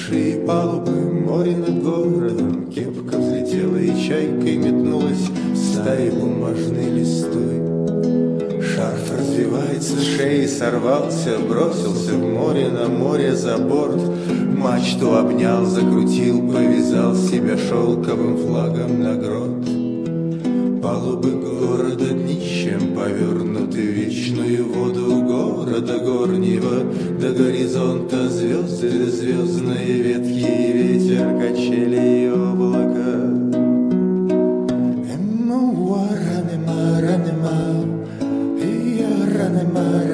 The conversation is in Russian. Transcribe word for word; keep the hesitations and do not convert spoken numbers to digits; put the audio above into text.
большие палубы, море над городом, кепка взлетела и чайкой метнулась в стае бумажной листой. Шарф развивается, с шеи сорвался, бросился в море, на море за борт. Мачту обнял, закрутил, повязал себя шелковым флагом на грот. Палубы города днищем повернуты в вечную воду города горнего. До горизонта звезды, звездные ветки и ветер, качели и облака. Ранема, ранема, ранема,